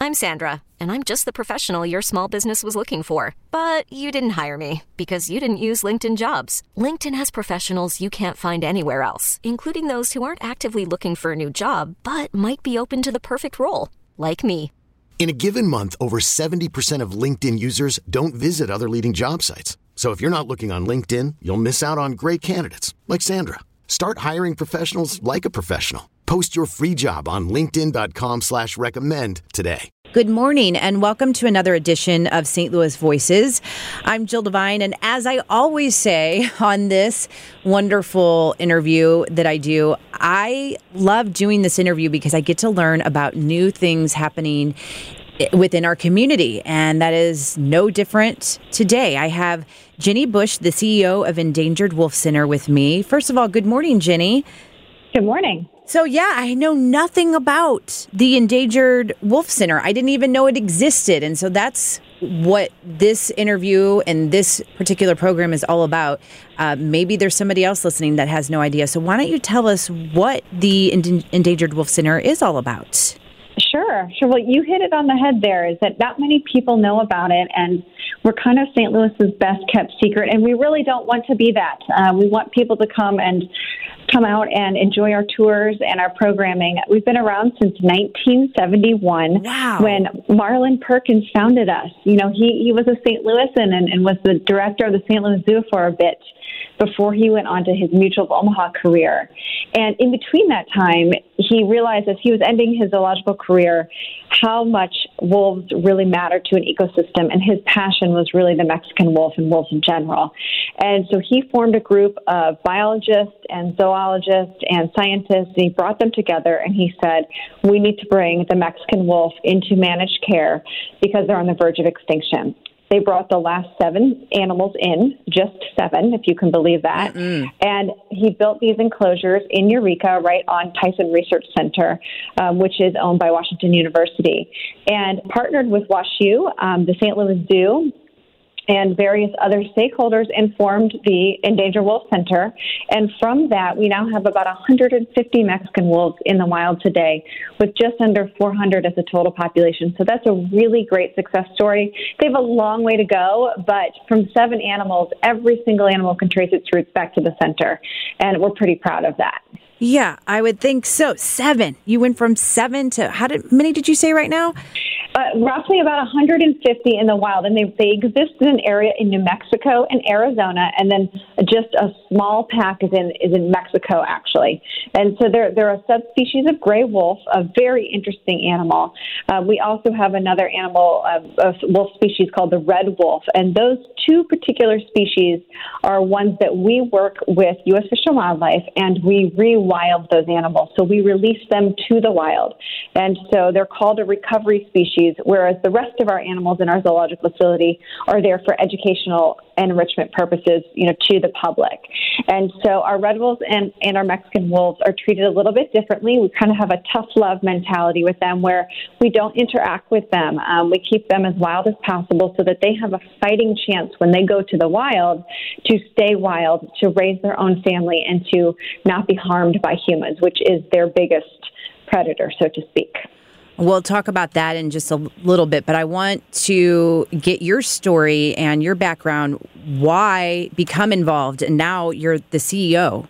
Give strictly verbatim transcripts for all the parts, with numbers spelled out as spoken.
I'm Sandra, and I'm just the professional your small business was looking for. But you didn't hire me because you didn't use LinkedIn Jobs. LinkedIn has professionals you can't find anywhere else, including those who aren't actively looking for a new job, but might be open to the perfect role, like me. In a given month, over seventy percent of LinkedIn users don't visit other leading job sites. So if you're not looking on LinkedIn, you'll miss out on great candidates like Sandra. Start hiring professionals like a professional. Post your free job on linkedin.com slash recommend today. Good morning and welcome to another edition of Saint Louis Voices. I'm Jill Devine, and as I always say on this wonderful interview that I do, I love doing this interview because I get to learn about new things happening within our community, and that is no different today. I have Jenny Bush, the C E O of Endangered Wolf Center, with me. First of all, good morning, Jenny. Good morning. So, yeah, I know nothing about the Endangered Wolf Center. I didn't even know it existed. And so that's what this interview and this particular program is all about. Uh, maybe there's somebody else listening that has no idea. So why don't you tell us what the End- Endangered Wolf Center is all about? Sure, sure. Well, you hit it on the head there, is that not many people know about it, and we're kind of Saint Louis's best kept secret, and we really don't want to be that. Uh, we want people to come and come out and enjoy our tours and our programming. We've been around since nineteen seventy-one, wow. when Marlin Perkins founded us. You know, he, he was a Saint Louisan and, and was the director of the Saint Louis Zoo for a bit before he went on to his Mutual of Omaha career. And in between that time, he realized as he was ending his zoological career how much wolves really matter to an ecosystem, and his passion was really the Mexican wolf and wolves in general. And so he formed a group of biologists and zoologists and scientists, and he brought them together, and he said, we need to bring the Mexican wolf into managed care because they're on the verge of extinction. They brought the last seven animals in, just seven, if you can believe that. Mm-mm. And he built these enclosures in Eureka, right on Tyson Research Center, um, which is owned by Washington University, and partnered with WashU, um, the Saint Louis Zoo, and various other stakeholders, and formed the Endangered Wolf Center. And from that, we now have about one hundred fifty Mexican wolves in the wild today, with just under four hundred as a total population. So that's a really great success story. They have a long way to go, but from seven animals, every single animal can trace its roots back to the center. And we're pretty proud of that. Yeah, I would think so. Seven. You went from seven to, how did, many did you say right now? Uh, roughly about one hundred fifty in the wild, and they they exist in an area in New Mexico and Arizona, and then just a small pack is in is in Mexico actually. And so they're they're a subspecies of gray wolf, a very interesting animal. Uh, we also have another animal, uh, a wolf species called the red wolf, and those two particular species are ones that we work with U S Fish and Wildlife, and we rewild those animals. So we release them to the wild, and so they're called a recovery species, whereas the rest of our animals in our zoological facility are there for educational and enrichment purposes, you know, to the public. And so our red wolves and, and our Mexican wolves are treated a little bit differently. We kind of have a tough love mentality with them where we don't interact with them. Um, we keep them as wild as possible so that they have a fighting chance when they go to the wild to stay wild, to raise their own family, and to not be harmed by humans, which is their biggest predator, so to speak. We'll talk about that in just a little bit, but I want to get your story and your background, why become involved, and now you're the C E O.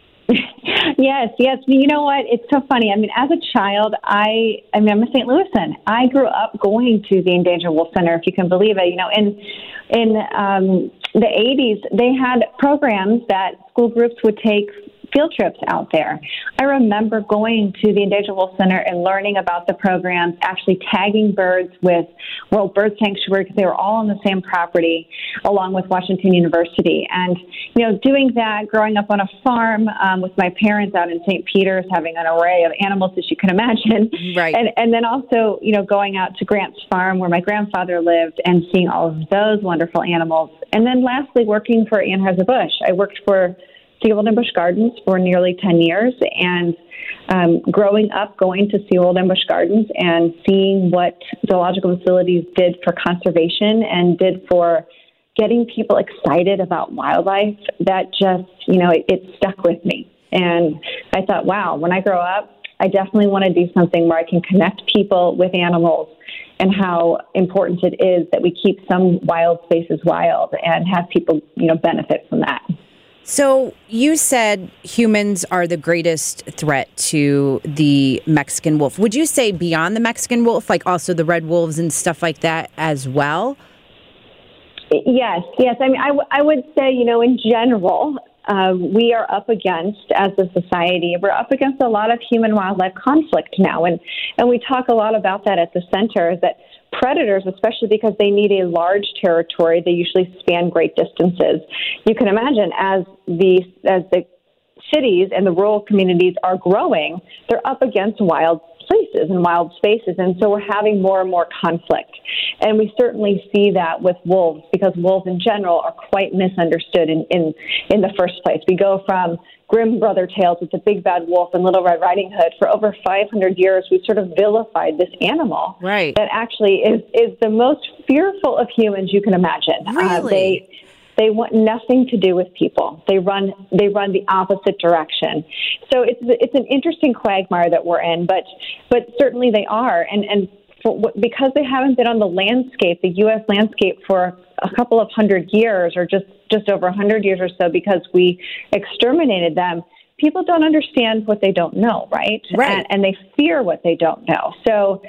Yes, yes. You know what? It's so funny. I mean, as a child, I, I mean, I'm a Saint Louisan. I grew up going to the Endangered Wolf Center, if you can believe it. You know, in in um, the eighties, they had programs that school groups would take field trips out there. I remember going to the Endangered Wolf Center and learning about the programs, actually tagging birds with World Bird Sanctuary because they were all on the same property, along with Washington University. And, you know, doing that, growing up on a farm um, with my parents out in Saint Peter's, having an array of animals as you can imagine. Right. And, and then also, you know, going out to Grant's Farm where my grandfather lived and seeing all of those wonderful animals. And then lastly, working for Anheuser-Busch. I worked for Seawold and Busch Gardens for nearly ten years, and um, growing up, going to Seawold and Busch Gardens and seeing what zoological facilities did for conservation and did for getting people excited about wildlife, that just, you know, it, it stuck with me. And I thought, wow, when I grow up, I definitely want to do something where I can connect people with animals and how important it is that we keep some wild spaces wild and have people, you know, benefit from that. So you said humans are the greatest threat to the Mexican wolf. Would you say beyond the Mexican wolf, like also the red wolves and stuff like that as well? Yes, yes. I mean, I, w- I would say, you know, in general, uh, we are up against, as a society, we're up against a lot of human-wildlife conflict now. And, and we talk a lot about that at the center, is that predators, especially because they need a large territory, they usually span great distances. You can imagine as the as the cities and the rural communities are growing, they're up against wild places and wild spaces, and so we're having more and more conflict. And we certainly see that with wolves, because wolves in general are quite misunderstood in, in, in the first place. We go from Grimm brother tales with the big bad wolf and Little Red Riding Hood. For over five hundred years, we've sort of vilified this animal right. that actually is, is the most fearful of humans you can imagine. Really? Uh, they they want nothing to do with people. They run they run the opposite direction. So it's it's an interesting quagmire that we're in, but but certainly they are, and and for, because they haven't been on the landscape, the U S landscape, for a couple of hundred years, or just just over a hundred years or so, because we exterminated them. People don't understand what they don't know, right? Right. And, and they fear what they don't know. So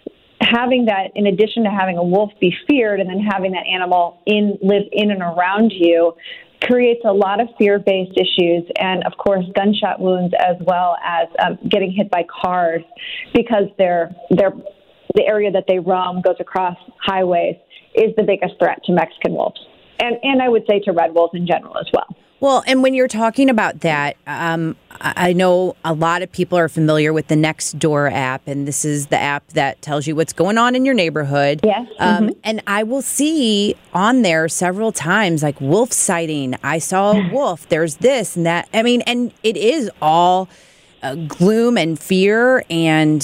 having that, in addition to having a wolf be feared, and then having that animal in live in and around you, creates a lot of fear-based issues, and of course gunshot wounds, as well as um, getting hit by cars, because they're they're the area that they roam goes across highways, is the biggest threat to Mexican wolves, and and I would say to red wolves in general as well. Well, and when you're talking about that, um, I know a lot of people are familiar with the Nextdoor app, and this is the app that tells you what's going on in your neighborhood. Yes. Um, mm-hmm. And I will see on there several times, like, wolf sighting. I saw a wolf. There's this and that. I mean, and it is all uh, gloom and fear and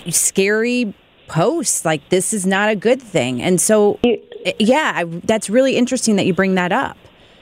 scary posts. Like, this is not a good thing. And so, yeah, I, that's really interesting that you bring that up.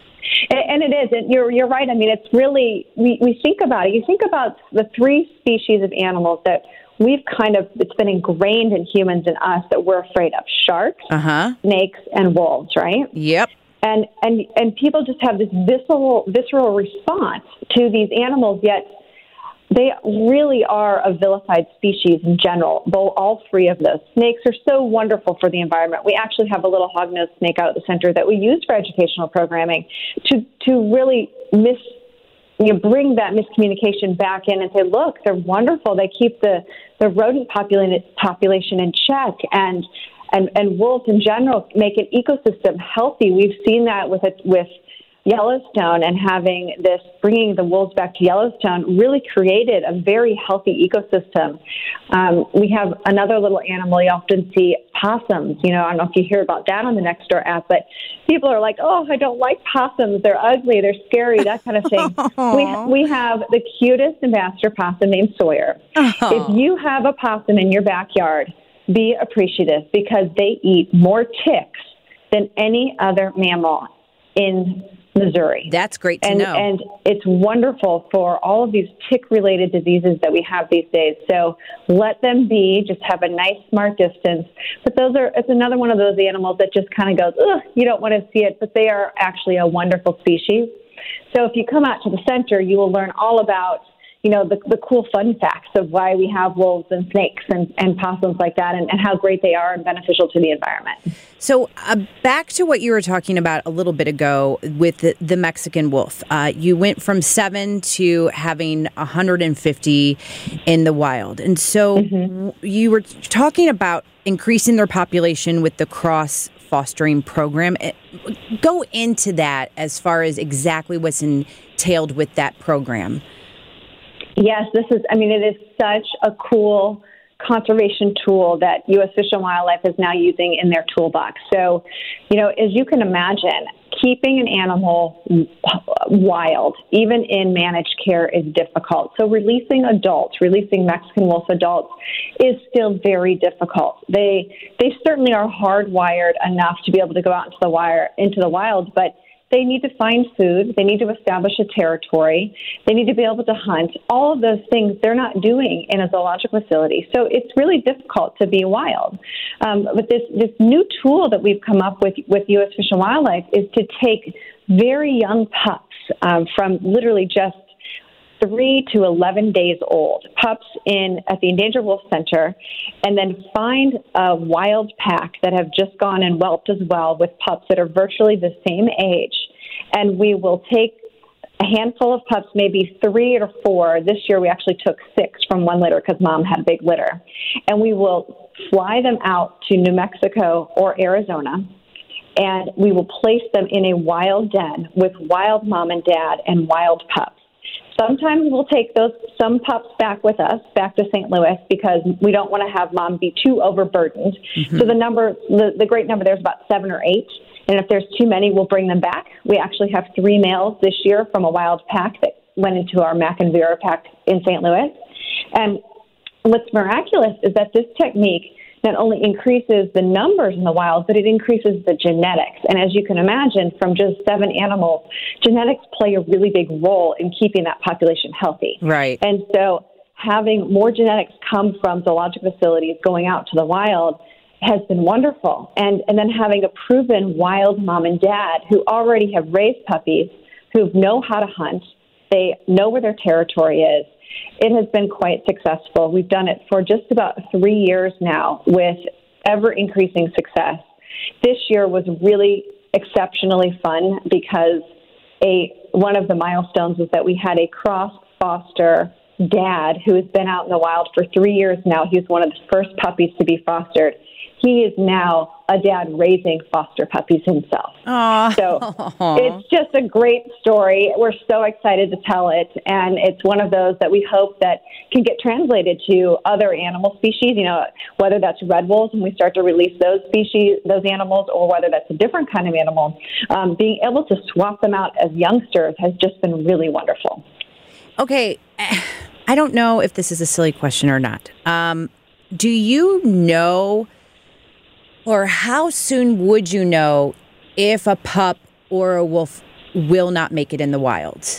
And it is. And you're you're right. I mean, it's really, we, we think about it. You think about the three species of animals that we've kind of, it's been ingrained in humans and us that we're afraid of: sharks, uh-huh. snakes, and wolves, right? Yep. And and and people just have this visceral visceral response to these animals, yet they really are a vilified species in general, though all three of those. Snakes are so wonderful for the environment. We actually have a little hognose snake out at the center that we use for educational programming to, to really mis, you know, bring that miscommunication back in and say, look, they're wonderful. They keep the, the rodent population, population in check, and, and, and wolves in general make an ecosystem healthy. We've seen that with it, with Yellowstone, and having this, bringing the wolves back to Yellowstone, really created a very healthy ecosystem. Um, we have another little animal you often see, possums. You know, I don't know if you hear about that on the Nextdoor app, but people are like, oh, I don't like possums. They're ugly. They're scary, that kind of thing. we, we have the cutest ambassador possum named Sawyer. Oh. If you have a possum in your backyard, be appreciative, because they eat more ticks than any other mammal in Missouri. That's great to and, know. And it's wonderful for all of these tick-related diseases that we have these days. So let them be, just have a nice, smart distance. But those are, it's another one of those animals that just kind of goes, ugh, you don't want to see it, but they are actually a wonderful species. So if you come out to the center, you will learn all about, you know, the, the cool fun facts of why we have wolves and snakes and, and possums like that, and, and how great they are and beneficial to the environment. So uh, back to what you were talking about a little bit ago with the, the Mexican wolf. Uh, you went from seven to having one hundred fifty in the wild. And so mm-hmm. you were talking about increasing their population with the cross fostering program. Go into that as far as exactly what's entailed with that program. Yes, this is, I mean, it is such a cool conservation tool that U S Fish and Wildlife is now using in their toolbox. So, you know, as you can imagine, keeping an animal wild, even in managed care, is difficult. So releasing adults, releasing Mexican wolf adults, is still very difficult. They they certainly are hardwired enough to be able to go out into the wire into the wild, but they need to find food. They need to establish a territory. They need to be able to hunt. All of those things they're not doing in a zoological facility. So it's really difficult to be wild. Um, but this, this new tool that we've come up with with U S Fish and Wildlife is to take very young pups um, from literally just three to eleven days old, pups in at the Endangered Wolf Center, and then find a wild pack that have just gone and whelped as well with pups that are virtually the same age. And we will take a handful of pups, maybe three or four. This year we actually took six from one litter because mom had a big litter. And we will fly them out to New Mexico or Arizona, and we will place them in a wild den with wild mom and dad and wild pups. Sometimes we'll take those some pups back with us, back to Saint Louis, because we don't want to have mom be too overburdened. Mm-hmm. So the number, the, the great number there is about seven or eight. And if there's too many, we'll bring them back. We actually have three males this year from a wild pack that went into our Mac and Vera pack in Saint Louis. And what's miraculous is that this technique not only increases the numbers in the wild, but it increases the genetics. And as you can imagine, from just seven animals, genetics play a really big role in keeping that population healthy. Right. And so having more genetics come from zoological facilities going out to the wild has been wonderful. And, and then having a proven wild mom and dad who already have raised puppies, who know how to hunt, they know where their territory is. It has been quite successful. We've done it for just about three years now with ever-increasing success. This year was really exceptionally fun because a one of the milestones was that we had a cross-foster dad who has been out in the wild for three years now. He's one of the first puppies to be fostered. He is now a dad raising foster puppies himself. Aww. So it's just a great story. We're so excited to tell it, and it's one of those that we hope that can get translated to other animal species, you know, whether that's red wolves and we start to release those species, those animals, or whether that's a different kind of animal. Um, being able to swap them out as youngsters has just been really wonderful. Okay, I don't know if this is a silly question or not. Um, do you know... Or how soon would you know if a pup or a wolf will not make it in the wild?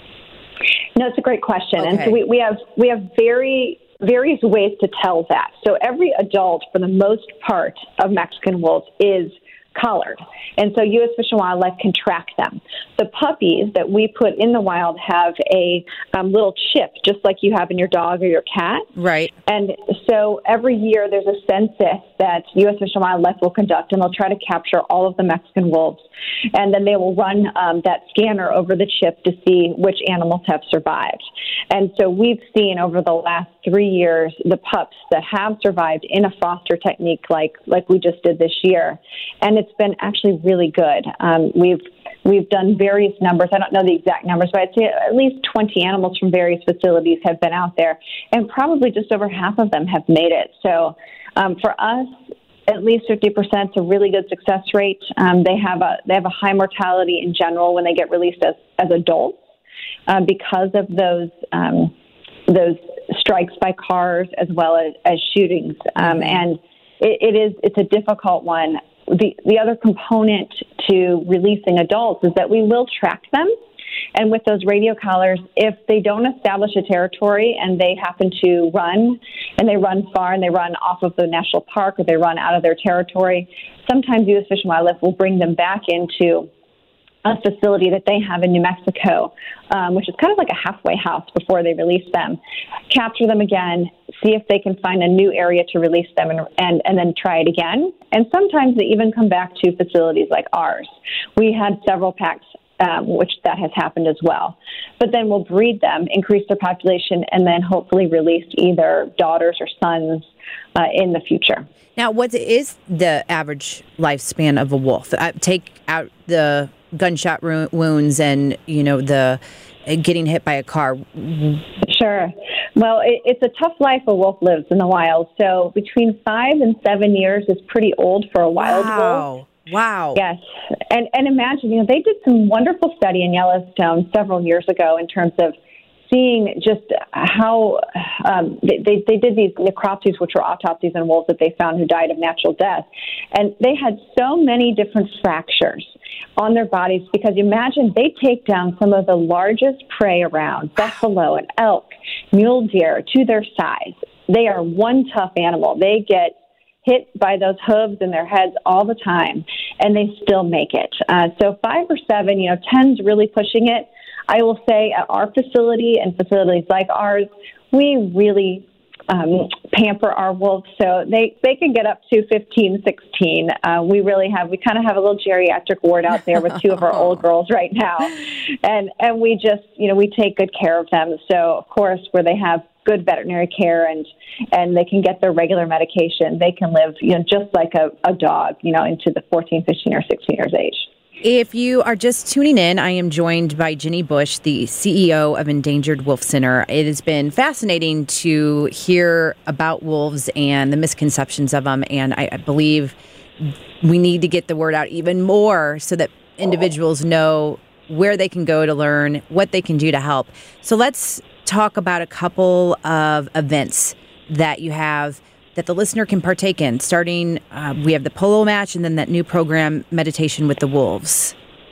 No, it's a great question. Okay. And so we, we have we have very various ways to tell that. So every adult, for the most part, of Mexican wolves is collared. And so U S Fish and Wildlife can track them. The puppies that we put in the wild have a um, little chip, just like you have in your dog or your cat. Right. And so every year there's a census that U S Fish and Wildlife will conduct, and they'll try to capture all of the Mexican wolves. And then they will run um, that scanner over the chip to see which animals have survived. And so we've seen over the last three years the pups that have survived in a foster technique like like we just did this year. And it's been actually really good. Um, we've We've done various numbers. I don't know the exact numbers, but I'd say at least twenty animals from various facilities have been out there, and probably just over half of them have made it. So um, for us, at least fifty percent is a really good success rate. Um, they have a they have a high mortality in general when they get released as, as adults uh, because of those um, those strikes by cars as well as, as shootings. Um, and it, it is it's a difficult one. The the other component to releasing adults is that we will track them. And with those radio collars, if they don't establish a territory and they happen to run, and they run far and they run off of the national park or they run out of their territory, sometimes U S Fish and Wildlife will bring them back into a facility that they have in New Mexico, um, which is kind of like a halfway house before they release them, capture them again, see if they can find a new area to release them, and, and, and then try it again. And sometimes they even come back to facilities like ours. We had several packs Um, which that has happened as well. But then we'll breed them, increase their population, and then hopefully release either daughters or sons uh, in the future. Now, what is the average lifespan of a wolf? Uh, take out the gunshot ru- wounds and, you know, the uh, getting hit by a car. Sure. Well, it, it's a tough life a wolf lives in the wild. So between five and seven years is pretty old for a wild wow. wolf. Wow. Yes. And and imagine, you know, they did some wonderful study in Yellowstone several years ago in terms of seeing just how um, they, they, they did these necropsies, which were autopsies on wolves that they found who died of natural death. And they had so many different fractures on their bodies because imagine they take down some of the largest prey around, buffalo and elk, mule deer, to their size. They are one tough animal. They get hit by those hooves in their heads all the time, and they still make it. Uh, so five or seven, you know, ten's really pushing it. I will say at our facility and facilities like ours, we really um, pamper our wolves so they, they can get up to fifteen, sixteen. Uh, we really have, we kind of have a little geriatric ward out there with two of our old girls right now. And, and we just, you know, we take good care of them. So, of course, where they have good veterinary care and, and they can get their regular medication, they can live, you know, just like a, a dog, you know, into the fourteen, fifteen, or sixteen years age. If you are just tuning in, I am joined by Ginny Bush, the C E O of Endangered Wolf Center. It has been fascinating to hear about wolves and the misconceptions of them, and I, I believe we need to get the word out even more so that individuals know where they can go to learn, what they can do to help. So let's talk about a couple of events that you have that the listener can partake in. Starting, uh, we have the polo match and then that new program, Meditation with the Wolves.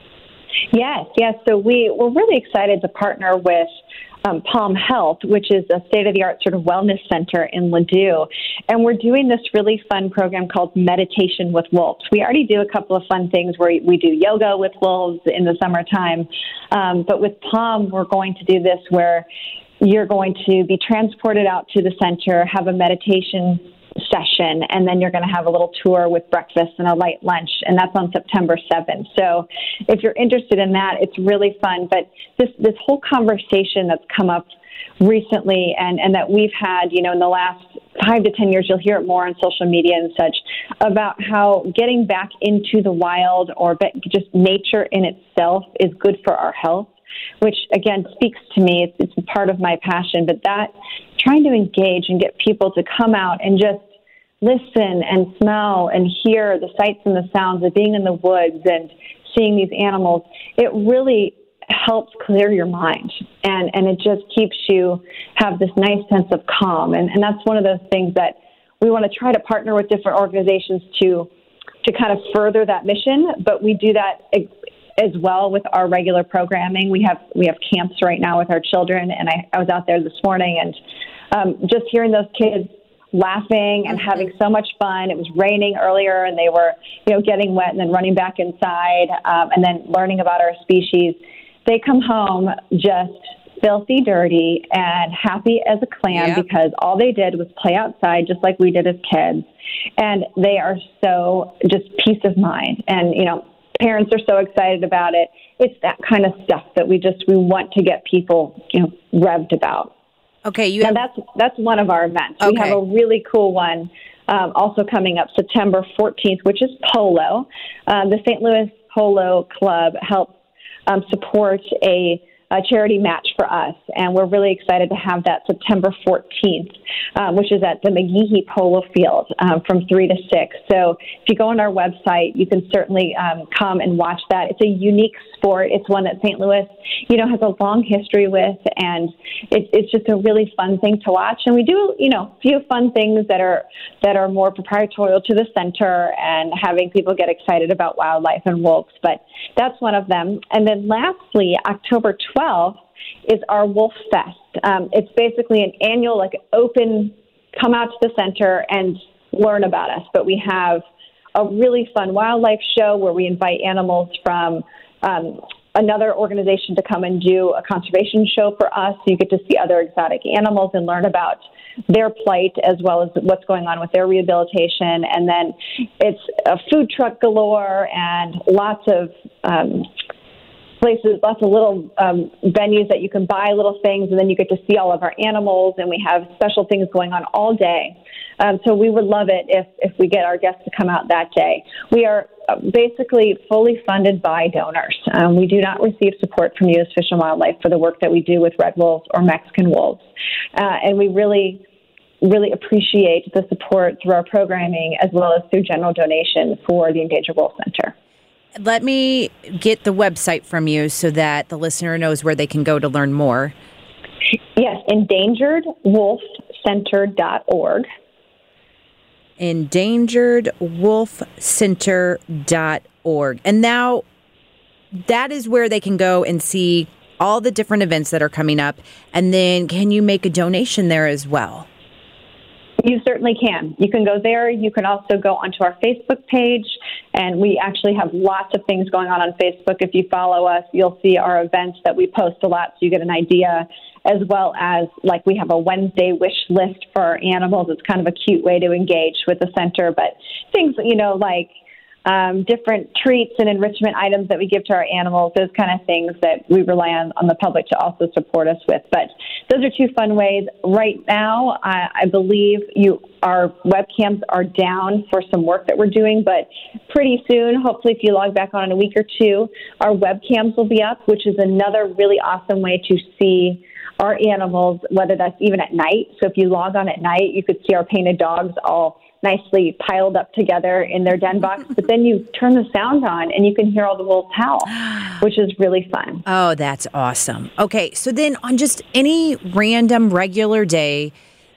Yes, yes. So we, we're really excited to partner with um, Palm Health, which is a state-of-the-art sort of wellness center in Ladue. And we're doing this really fun program called Meditation with Wolves. We already do a couple of fun things where we do yoga with wolves in the summertime. Um, but with Palm, we're going to do this where you're going to be transported out to the center, have a meditation session, and then you're going to have a little tour with breakfast and a light lunch, and that's on September seventh. So if you're interested in that, it's really fun. But this this whole conversation that's come up recently and, and that we've had, you know, in the last five to ten years, you'll hear it more on social media and such, about how getting back into the wild or just nature in itself is good for our health, which, again, speaks to me. It's, it's part of my passion. But that, trying to engage and get people to come out and just listen and smell and hear the sights and the sounds of being in the woods and seeing these animals, it really helps clear your mind. And, and it just keeps you have this nice sense of calm. And, and that's one of those things that we want to try to partner with different organizations to to kind of further that mission. But we do that as well with our regular programming. We have we have camps right now with our children, and I, I was out there this morning, and um, just hearing those kids laughing and having so much fun. It was raining earlier, and they were, you know, getting wet and then running back inside, um, and then learning about our species. They come home just filthy dirty and happy as a clam yep. because all they did was play outside just like we did as kids, and they are so just peace of mind. And, you know, parents are so excited about it. It's that kind of stuff that we just, we want to get people, you know, revved about. Okay. You now have... that's, that's one of our events. Okay. We have a really cool one um, also coming up September fourteenth, which is polo. Um, the Saint Louis Polo Club helps um, support a a charity match for us, and we're really excited to have that September fourteenth, um, which is at the McGehee Polo Field um, from three to six. So if you go on our website, you can certainly um, come and watch that. It's a unique sport. It's one that Saint Louis, you know, has a long history with, and it, it's just a really fun thing to watch. And we do, you know, a few fun things that are that are more proprietary to the center and having people get excited about wildlife and wolves. But that's one of them. And then lastly, October twelfth is our Wolf Fest. Um, it's basically an annual, like, open, come out to the center and learn about us. But we have a really fun wildlife show where we invite animals from um, another organization to come and do a conservation show for us. So you get to see other exotic animals and learn about their plight as well as what's going on with their rehabilitation. And then it's a food truck galore and lots of um, places, lots of little um, venues that you can buy little things, and then you get to see all of our animals, and we have special things going on all day. Um, so we would love it if, if we get our guests to come out that day. We are basically fully funded by donors. Um, we do not receive support from U S Fish and Wildlife for the work that we do with red wolves or Mexican wolves. Uh, and we really, really appreciate the support through our programming as well as through general donation for the Endangered Wolf Center. Let me get the website from you so that the listener knows where they can go to learn more. Yes, endangered wolf center dot org. endangered wolf center dot org. And now that is where they can go and see all the different events that are coming up. And then can you make a donation there as well? You certainly can. You can go there. You can also go onto our Facebook page, and we actually have lots of things going on on Facebook. If you follow us, you'll see our events that we post a lot, so you get an idea, as well as, like, we have a Wednesday wish list for our animals. It's kind of a cute way to engage with the center, but things, you know, like um, different treats and enrichment items that we give to our animals, those kind of things that we rely on, on the public to also support us with. But those are two fun ways. Right now, I, I believe you our webcams are down for some work that we're doing, but pretty soon, hopefully if you log back on in a week or two, our webcams will be up, which is another really awesome way to see our animals, whether that's even at night. So if you log on at night, you could see our painted dogs all nicely piled up together in their den box. But then you turn the sound on and you can hear all the wolves howl, which is really fun. Oh, that's awesome. Okay, so then on just any random regular day,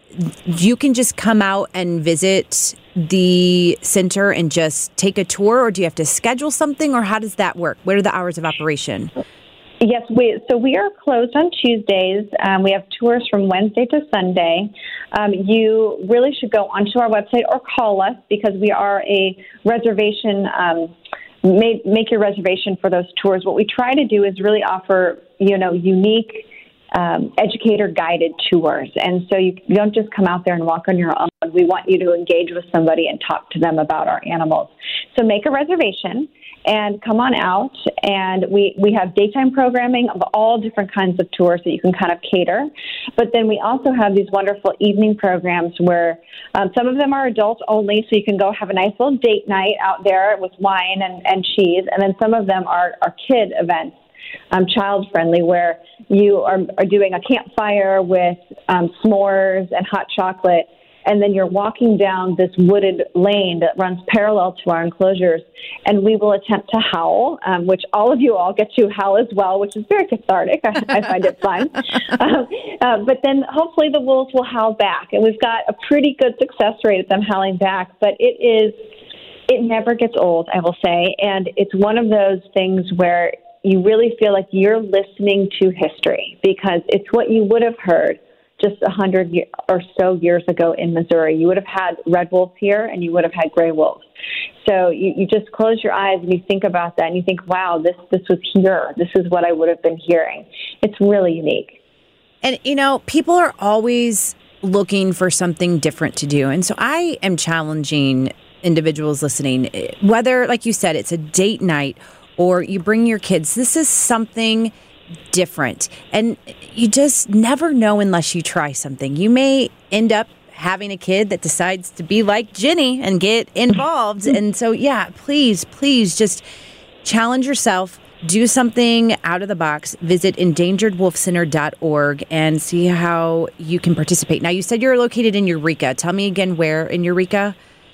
you can just come out and visit the center and just take a tour, or do you have to schedule something, or how does that work? What are the hours of operation? Yes, we so we are closed on Tuesdays. Um, we have tours from Wednesday to Sunday. Um, you really should go onto our website or call us, because we are a reservation. Um, make, make your reservation for those tours. What we try to do is really offer, you know, unique um, educator-guided tours, and so you, you don't just come out there and walk on your own. We want you to engage with somebody and talk to them about our animals. So make a reservation and come on out, and we, we have daytime programming of all different kinds of tours that you can kind of cater. But then we also have these wonderful evening programs where um, some of them are adults only, so you can go have a nice little date night out there with wine and, and cheese. And then some of them are, are kid events, um, child-friendly, where you are, are doing a campfire with um, s'mores and hot chocolate. And then you're walking down this wooded lane that runs parallel to our enclosures, and we will attempt to howl, um, which all of you all get to howl as well, which is very cathartic. I, I find it fun. um, uh, but then hopefully the wolves will howl back, and we've got a pretty good success rate of them howling back. But it is, it never gets old, I will say, and it's one of those things where you really feel like you're listening to history, because it's what you would have heard just a hundred or so years ago in Missouri. You would have had red wolves here, and you would have had gray wolves. So you, you just close your eyes and you think about that, and you think, wow, this, this was here. This is what I would have been hearing. It's really unique. And, you know, people are always looking for something different to do. And so I am challenging individuals listening, whether, like you said, it's a date night or you bring your kids. This is something different, and you just never know unless you try something. You may end up having a kid that decides to be like Jenny and get involved. And so, yeah, please, please just challenge yourself. Do something out of the box. Visit endangered wolf center dot org and see how you can participate. Now, you said you're located in Eureka. Tell me again where in Eureka?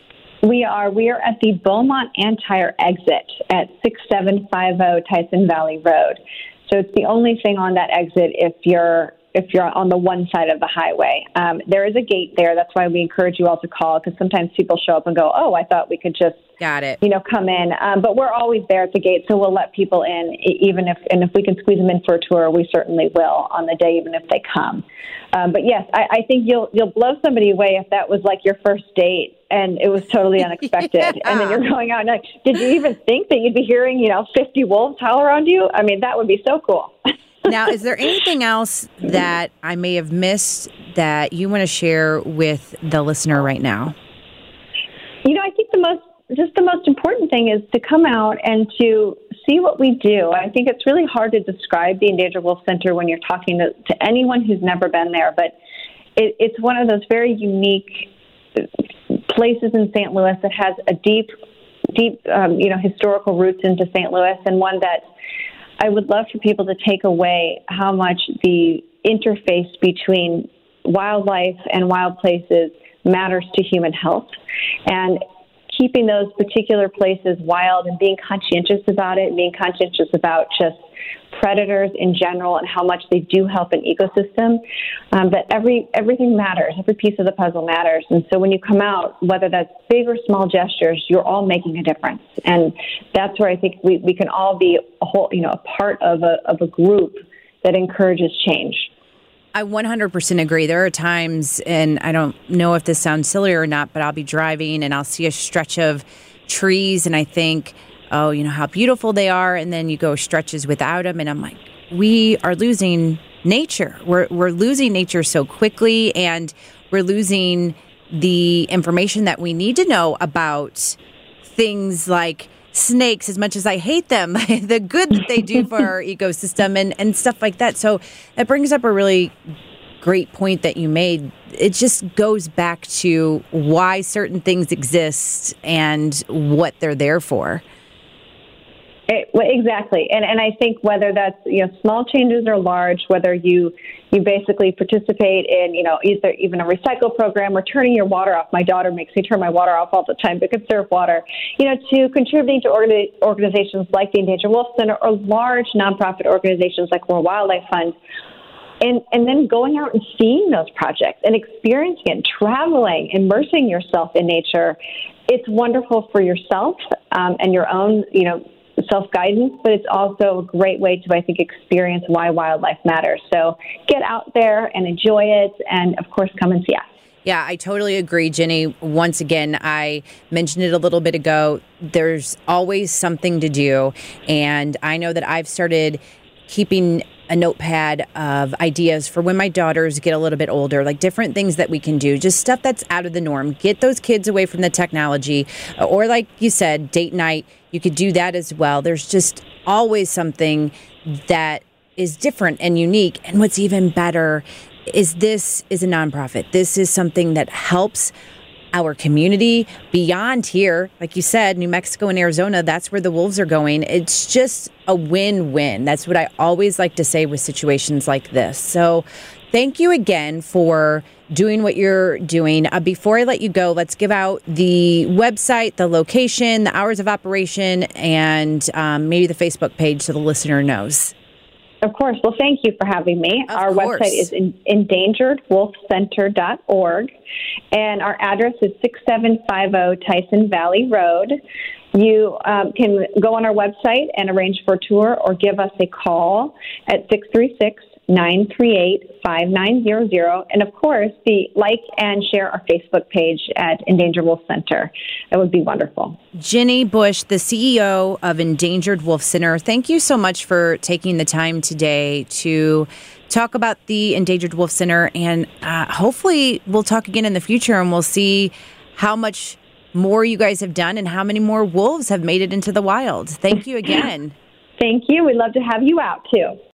We are we are at the Beaumont Antire exit at six seven five zero Tyson Valley Road. So it's the only thing on that exit if you're if you're on the one side of the highway. Um, there is a gate there. That's why we encourage you all to call, because sometimes people show up and go, oh, I thought we could just Got it. you know, come in. Um, but we're always there at the gate, so we'll let people in, even if and if we can squeeze them in for a tour, we certainly will on the day, even if they come. Um, but yes, I, I think you'll you'll blow somebody away if that was like your first date and it was totally unexpected. yeah. And then you're going out and like, did you even think that you'd be hearing, you know, fifty wolves howl around you? I mean, that would be so cool. Now, is there anything else that I may have missed that you want to share with the listener right now? You know, I think the most, just the most important thing is to come out and to see what we do. I think it's really hard to describe the Endangered Wolf Center when you're talking to, to anyone who's never been there, but it, it's one of those very unique places in Saint Louis that has a deep, deep, um, you know, historical roots into Saint Louis, and one that I would love for people to take away how much the interface between wildlife and wild places matters to human health. And keeping those particular places wild and being conscientious about it, being conscientious about just predators in general and how much they do help an ecosystem. Um, but every everything matters. Every piece of the puzzle matters. And so when you come out, whether that's big or small gestures, you're all making a difference. And that's where I think we, we can all be a whole, you know, a part of a of a group that encourages change. I one hundred percent agree. There are times, and I don't know if this sounds silly or not, but I'll be driving and I'll see a stretch of trees and I think, oh, you know, how beautiful they are. And then you go stretches without them. And I'm like, we are losing nature. We're, we're losing nature so quickly, and we're losing the information that we need to know about things like snakes, as much as I hate them, the good that they do for our ecosystem and, and stuff like that. So that brings up a really great point that you made. It just goes back to why certain things exist and what they're there for. It, well, exactly. And and I think whether that's, you know, small changes or large, whether you you basically participate in, you know, either even a recycle program or turning your water off. My daughter makes me turn my water off all the time to conserve water, you know, to contributing to organi- organizations like the Endangered Wolf Center or large nonprofit organizations like World Wildlife Fund. And and then going out and seeing those projects and experiencing it, traveling, immersing yourself in nature. It's wonderful for yourself um, and your own, you know, self-guidance, but it's also a great way to, I think, experience why wildlife matters. So get out there and enjoy it, and of course, come and see us. Yeah, I totally agree, Jenny. Once again, I mentioned it a little bit ago. There's always something to do, and I know that I've started keeping a notepad of ideas for when my daughters get a little bit older, like different things that we can do, just stuff that's out of the norm. Get those kids away from the technology, or like you said, date night. You could do that as well. There's just always something that is different and unique. And what's even better is this is a nonprofit. This is something that helps our community beyond here. Like you said, New Mexico and Arizona, that's where the wolves are going. It's just a win-win. That's what I always like to say with situations like this. So thank you again for doing what you're doing. Uh, before I let you go, let's give out the website, the location, the hours of operation, and um, maybe the Facebook page so the listener knows. Of course. Well, thank you for having me. Of our course. website is in, endangered wolf center dot org, and our address is six seven five zero Tyson Valley Road. You um, can go on our website and arrange for a tour or give us a call at six three six, nine three eight, five nine zero zero. And, of course, the like and share our Facebook page at Endangered Wolf Center. That would be wonderful. Jenny Bush, the C E O of Endangered Wolf Center, thank you so much for taking the time today to talk about the Endangered Wolf Center. And uh, hopefully we'll talk again in the future and we'll see how much more you guys have done and how many more wolves have made it into the wild. Thank you again. Thank you. We'd love to have you out, too.